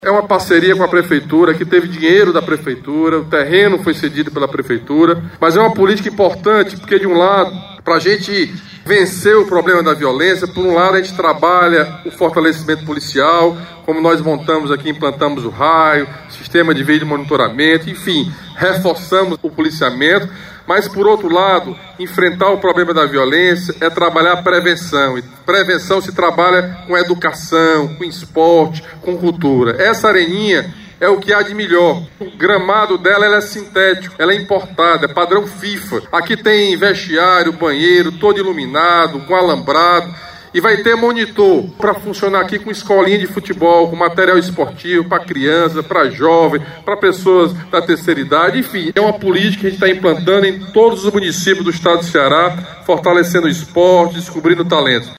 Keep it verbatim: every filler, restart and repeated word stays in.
É uma parceria com a prefeitura, que teve dinheiro da prefeitura, o terreno foi cedido pela prefeitura, mas é uma política importante, porque de um lado, para a gente vencer o problema da violência, por um lado a gente trabalha o fortalecimento policial, como nós montamos aqui, implantamos o raio, sistema de vídeo monitoramento, enfim, reforçamos o policiamento, mas por outro lado, enfrentar o problema da violência é trabalhar a prevenção, e prevenção se trabalha com educação, com esporte, com cultura. Essa areninha é o que há de melhor. O gramado dela ela é sintético, ela é importada, é padrão FIFA. Aqui tem vestiário, banheiro, todo iluminado, com alambrado. E vai ter monitor para funcionar aqui com escolinha de futebol, com material esportivo para criança, para jovem, para pessoas da terceira idade. Enfim, é uma política que a gente está implantando em todos os municípios do estado do Ceará, fortalecendo o esporte, descobrindo talentos.